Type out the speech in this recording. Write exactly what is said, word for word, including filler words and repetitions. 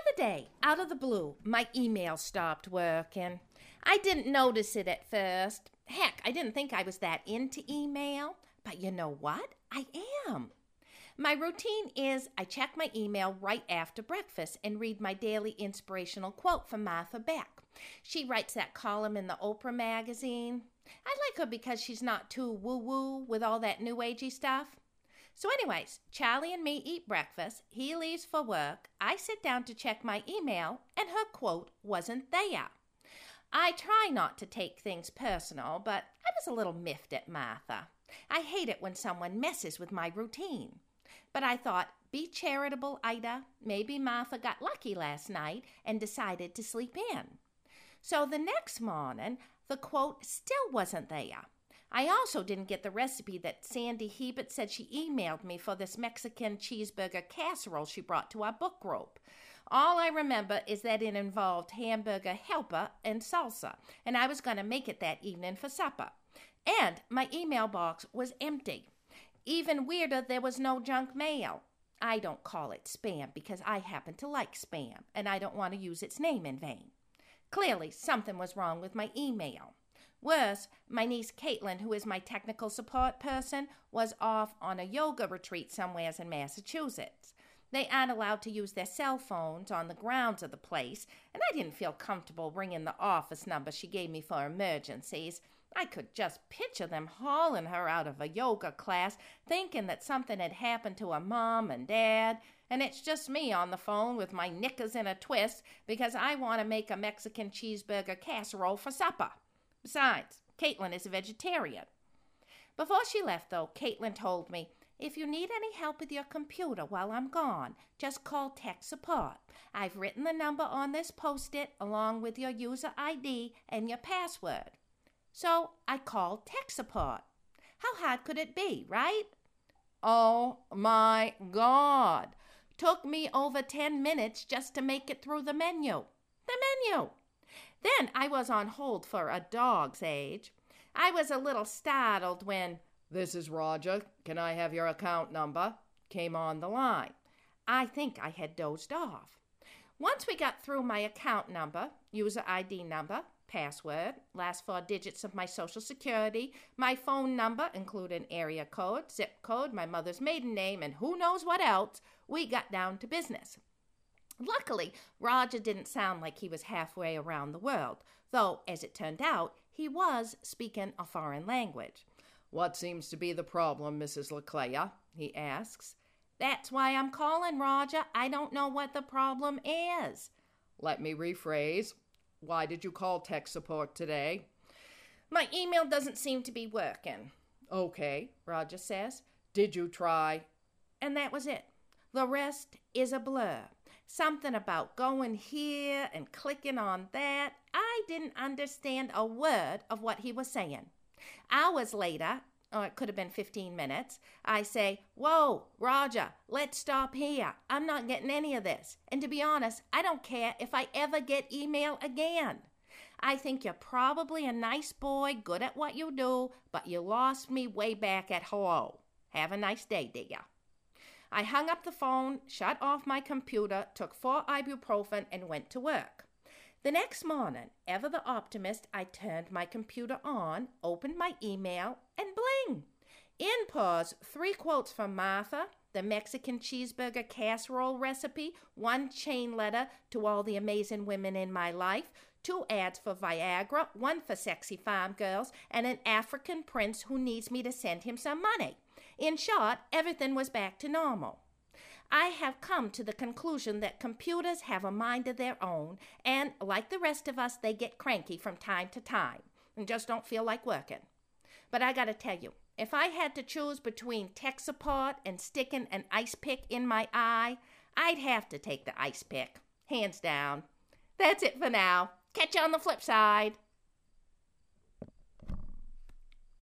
other day, out of the blue, my email stopped working. I didn't notice it at first. Heck, I didn't think I was that into email. But you know what? I am. My routine is I check my email right after breakfast and read my daily inspirational quote from Martha Beck. She writes that column in the Oprah magazine. I like her because she's not too woo-woo with all that new agey stuff. So anyways, Charlie and me eat breakfast. He leaves for work. I sit down to check my email, and her quote wasn't there. I try not to take things personal, but I was a little miffed at Martha. I hate it when someone messes with my routine. But I thought, be charitable, Ida. Maybe Martha got lucky last night and decided to sleep in. So the next morning, the quote still wasn't there. I also didn't get the recipe that Sandy Hebert said she emailed me for this Mexican cheeseburger casserole she brought to our book group. All I remember is that it involved hamburger helper and salsa, and I was going to make it that evening for supper. And my email box was empty. Even weirder, there was no junk mail. I don't call it spam because I happen to like spam, and I don't want to use its name in vain. Clearly, something was wrong with my email. Worse, my niece Caitlin, who is my technical support person, was off on a yoga retreat somewheres in Massachusetts. They aren't allowed to use their cell phones on the grounds of the place, and I didn't feel comfortable ringing the office number she gave me for emergencies. I could just picture them hauling her out of a yoga class, thinking that something had happened to her mom and dad, and it's just me on the phone with my knickers in a twist because I want to make a Mexican cheeseburger casserole for supper. Besides, Caitlin is a vegetarian. Before she left, though, Caitlin told me, if you need any help with your computer while I'm gone, just call tech support. I've written the number on this post-it along with your user I D and your password. So I called tech support. How hard could it be, right? Oh my God. Took me over ten minutes just to make it through the menu. The menu. Then I was on hold for a dog's age. I was a little startled when, "This is Roger. Can I have your account number?" came on the line. I think I had dozed off. Once we got through my account number, user I D number, password, last four digits of my social security, my phone number, including area code, zip code, my mother's maiden name, and who knows what else, we got down to business. Luckily, Roger didn't sound like he was halfway around the world, though, as it turned out, he was speaking a foreign language. "What seems to be the problem, Missus LeClaire?" he asks. "That's why I'm calling, Roger. I don't know what the problem is." "Let me rephrase. Why did you call tech support today?" "My email doesn't seem to be working." "Okay," Roger says. "Did you try?" And that was it. The rest is a blur. Something about going here and clicking on that. I didn't understand a word of what he was saying. Hours later, or it could have been fifteen minutes, I say, "Whoa, Roger, let's stop here. I'm not getting any of this. And to be honest, I don't care if I ever get email again. I think you're probably a nice boy, good at what you do, but you lost me way back at hello. Have a nice day, dear." I hung up the phone, shut off my computer, took four ibuprofen, and went to work. The next morning, ever the optimist, I turned my computer on, opened my email, and bling! In pours three quotes from Martha, the Mexican cheeseburger casserole recipe, one chain letter to all the amazing women in my life, two ads for Viagra, one for sexy farm girls, and an African prince who needs me to send him some money. In short, everything was back to normal. I have come to the conclusion that computers have a mind of their own, and like the rest of us, they get cranky from time to time and just don't feel like working. But I gotta tell you, if I had to choose between tech support and sticking an ice pick in my eye, I'd have to take the ice pick, hands down. That's it for now. Catch you on the flip side.